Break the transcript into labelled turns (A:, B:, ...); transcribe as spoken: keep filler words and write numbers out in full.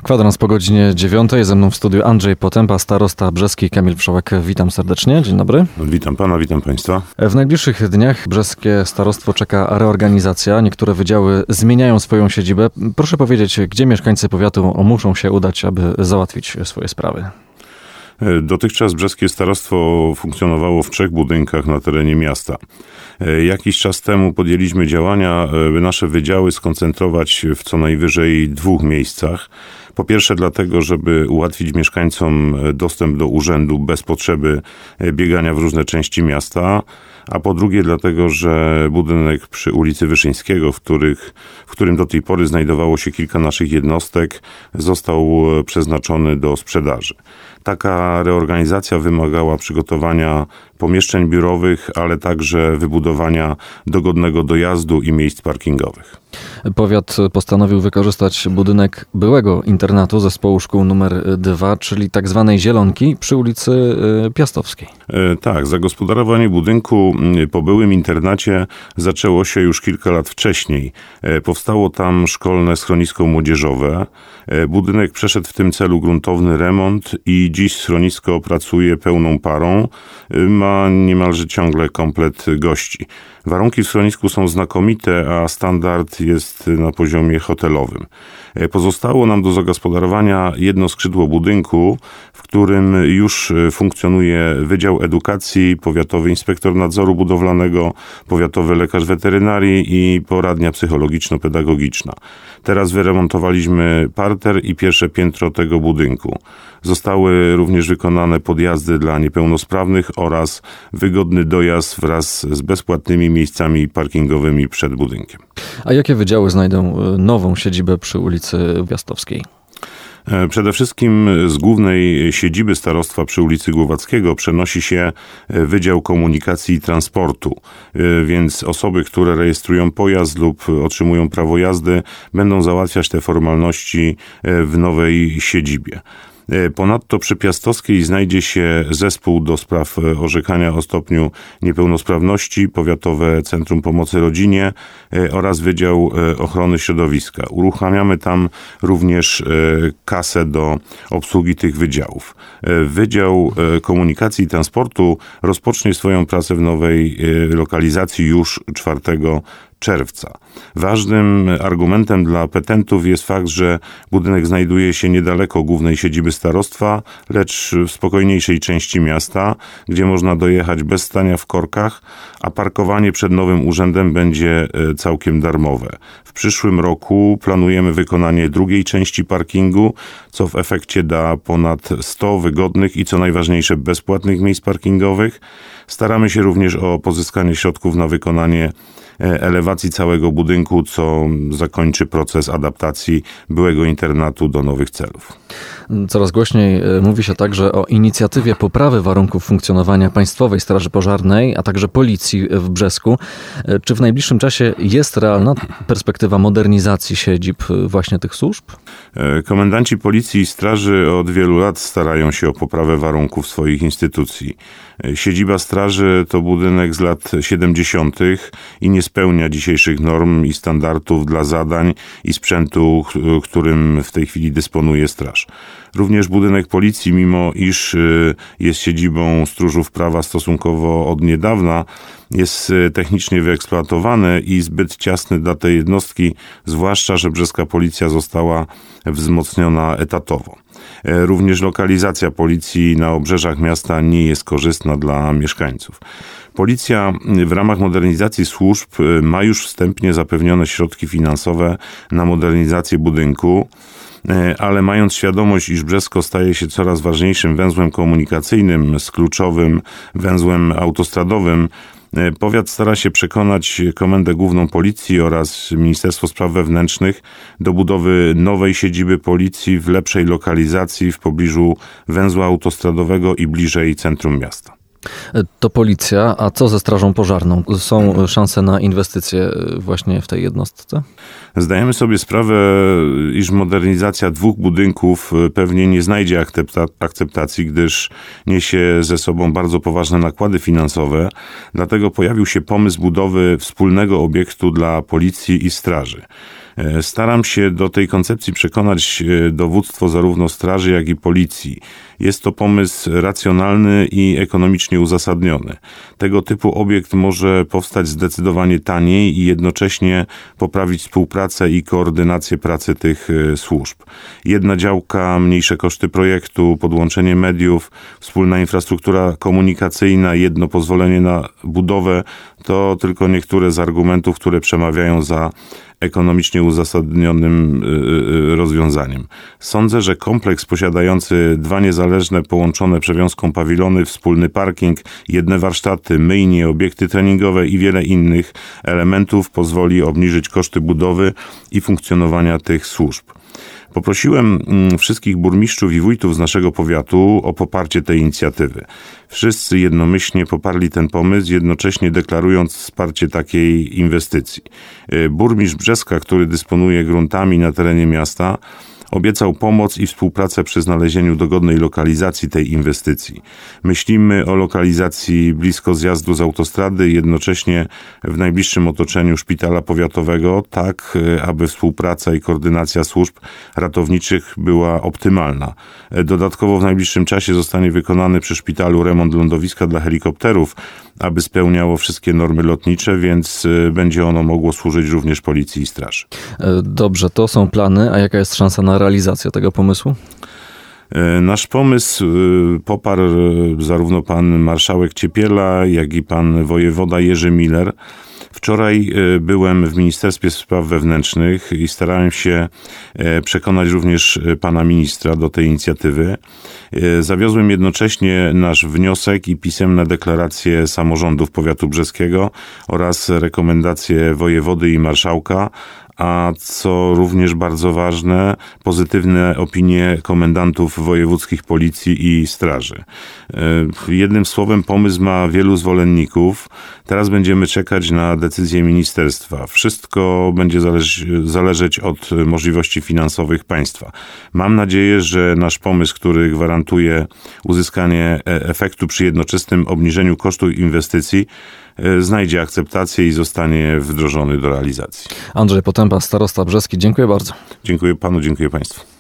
A: Kwadrans po godzinie dziewiątej. Ze mną w studiu Andrzej Potępa, starosta brzeski, Kamil Wszołek. Witam serdecznie. Dzień dobry.
B: Witam pana, witam państwa.
A: W najbliższych dniach brzeskie starostwo czeka reorganizacja. Niektóre wydziały zmieniają swoją siedzibę. Proszę powiedzieć, gdzie mieszkańcy powiatu muszą się udać, aby załatwić swoje sprawy?
B: Dotychczas brzeskie starostwo funkcjonowało w trzech budynkach na terenie miasta. Jakiś czas temu podjęliśmy działania, by nasze wydziały skoncentrować w co najwyżej dwóch miejscach. Po pierwsze dlatego, żeby ułatwić mieszkańcom dostęp do urzędu bez potrzeby biegania w różne części miasta, a po drugie dlatego, że budynek przy ulicy Wyszyńskiego, w, których, w którym do tej pory znajdowało się kilka naszych jednostek, został przeznaczony do sprzedaży. Taka reorganizacja wymagała przygotowania pomieszczeń biurowych, ale także wybudowania dogodnego dojazdu i miejsc parkingowych.
A: Powiat postanowił wykorzystać budynek byłego internatu zespołu szkół numer dwa, czyli tak zwanej Zielonki przy ulicy Piastowskiej.
B: E, tak, zagospodarowanie budynku po byłym internacie zaczęło się już kilka lat wcześniej. E, powstało tam szkolne schronisko młodzieżowe. E, budynek przeszedł w tym celu gruntowny remont i dziś schronisko pracuje pełną parą. E, ma niemalże ciągle komplet gości. Warunki w schronisku są znakomite, a standard jest na poziomie hotelowym. Pozostało nam do zagospodarowania jedno skrzydło budynku, w którym już funkcjonuje Wydział Edukacji, Powiatowy Inspektor Nadzoru Budowlanego, Powiatowy Lekarz Weterynarii i Poradnia Psychologiczno-Pedagogiczna. Teraz wyremontowaliśmy parter i pierwsze piętro tego budynku. Zostały również wykonane podjazdy dla niepełnosprawnych oraz wygodny dojazd wraz z bezpłatnymi miejscami parkingowymi przed budynkiem.
A: A jakie wydziały znajdą nową siedzibę przy ulicy Piastowskiej?
B: Przede wszystkim z głównej siedziby starostwa przy ulicy Głowackiego przenosi się Wydział Komunikacji i Transportu, więc osoby, które rejestrują pojazd lub otrzymują prawo jazdy, będą załatwiać te formalności w nowej siedzibie. Ponadto przy Piastowskiej znajdzie się zespół do spraw orzekania o stopniu niepełnosprawności, Powiatowe Centrum Pomocy Rodzinie oraz Wydział Ochrony Środowiska. Uruchamiamy tam również kasę do obsługi tych wydziałów. Wydział Komunikacji i Transportu rozpocznie swoją pracę w nowej lokalizacji już czwartego czerwca. Ważnym argumentem dla petentów jest fakt, że budynek znajduje się niedaleko głównej siedziby starostwa, lecz w spokojniejszej części miasta, gdzie można dojechać bez stania w korkach, a parkowanie przed nowym urzędem będzie całkiem darmowe. W przyszłym roku planujemy wykonanie drugiej części parkingu, co w efekcie da ponad sto wygodnych i co najważniejsze bezpłatnych miejsc parkingowych. Staramy się również o pozyskanie środków na wykonanie elewacji całego budynku, co zakończy proces adaptacji byłego internatu do nowych celów.
A: Coraz głośniej mówi się także o inicjatywie poprawy warunków funkcjonowania Państwowej Straży Pożarnej, a także Policji w Brzesku. Czy w najbliższym czasie jest realna perspektywa modernizacji siedzib właśnie tych służb?
B: Komendanci Policji i Straży od wielu lat starają się o poprawę warunków swoich instytucji. Siedziba Straży to budynek z lat siedemdziesiątych i nie spełnia dzisiejszych norm i standardów dla zadań i sprzętu, którym w tej chwili dysponuje Straż. Również budynek Policji, mimo iż jest siedzibą stróżów prawa stosunkowo od niedawna, jest technicznie wyeksploatowany i zbyt ciasny dla tej jednostki, zwłaszcza że brzeska Policja została wzmocniona etatowo. Również lokalizacja Policji na obrzeżach miasta nie jest korzystna dla mieszkańców. Policja w ramach modernizacji służb ma już wstępnie zapewnione środki finansowe na modernizację budynku, ale mając świadomość, iż Brzesko staje się coraz ważniejszym węzłem komunikacyjnym z kluczowym węzłem autostradowym, powiat stara się przekonać Komendę Główną Policji oraz Ministerstwo Spraw Wewnętrznych do budowy nowej siedziby Policji w lepszej lokalizacji w pobliżu węzła autostradowego i bliżej centrum miasta.
A: To Policja, a co ze Strażą Pożarną? Są szanse na inwestycje właśnie w tej jednostce?
B: Zdajemy sobie sprawę, iż modernizacja dwóch budynków pewnie nie znajdzie akceptacji, gdyż niesie ze sobą bardzo poważne nakłady finansowe. Dlatego pojawił się pomysł budowy wspólnego obiektu dla Policji i Straży. Staram się do tej koncepcji przekonać dowództwo zarówno straży, jak i policji. Jest to pomysł racjonalny i ekonomicznie uzasadniony. Tego typu obiekt może powstać zdecydowanie taniej i jednocześnie poprawić współpracę i koordynację pracy tych służb. Jedna działka, mniejsze koszty projektu, podłączenie mediów, wspólna infrastruktura komunikacyjna, jedno pozwolenie na budowę to tylko niektóre z argumentów, które przemawiają za ekonomicznie uzasadnionym rozwiązaniem. Sądzę, że kompleks posiadający dwa niezależne, połączone przewiązką pawilony, wspólny parking, jedne warsztaty, myjnie, obiekty treningowe i wiele innych elementów pozwoli obniżyć koszty budowy i funkcjonowania tych służb. Poprosiłem wszystkich burmistrzów i wójtów z naszego powiatu o poparcie tej inicjatywy. Wszyscy jednomyślnie poparli ten pomysł, jednocześnie deklarując wsparcie takiej inwestycji. Burmistrz Brzeska, który dysponuje gruntami na terenie miasta, obiecał pomoc i współpracę przy znalezieniu dogodnej lokalizacji tej inwestycji. Myślimy o lokalizacji blisko zjazdu z autostrady, jednocześnie w najbliższym otoczeniu szpitala powiatowego, tak aby współpraca i koordynacja służb ratowniczych była optymalna. Dodatkowo w najbliższym czasie zostanie wykonany przy szpitalu remont lądowiska dla helikopterów, aby spełniało wszystkie normy lotnicze, więc będzie ono mogło służyć również policji i straży.
A: Dobrze, to są plany, a jaka jest szansa na realizację tego pomysłu?
B: Nasz pomysł poparł zarówno pan marszałek Ciepiela, jak i pan wojewoda Jerzy Miller. Wczoraj byłem w Ministerstwie Spraw Wewnętrznych i starałem się przekonać również pana ministra do tej inicjatywy. Zawiozłem jednocześnie nasz wniosek i pisemne deklaracje samorządów powiatu brzeskiego oraz rekomendacje wojewody i marszałka, a co również bardzo ważne, pozytywne opinie komendantów wojewódzkich policji i straży. Jednym słowem, pomysł ma wielu zwolenników. Teraz będziemy czekać na decyzję ministerstwa. Wszystko będzie zależ- zależeć od możliwości finansowych państwa. Mam nadzieję, że nasz pomysł, który gwarantuje uzyskanie efektu przy jednoczesnym obniżeniu kosztów inwestycji, znajdzie akceptację i zostanie wdrożony do realizacji.
A: Andrzej Potępa, starosta brzeski, dziękuję bardzo.
B: Dziękuję panu, dziękuję państwu.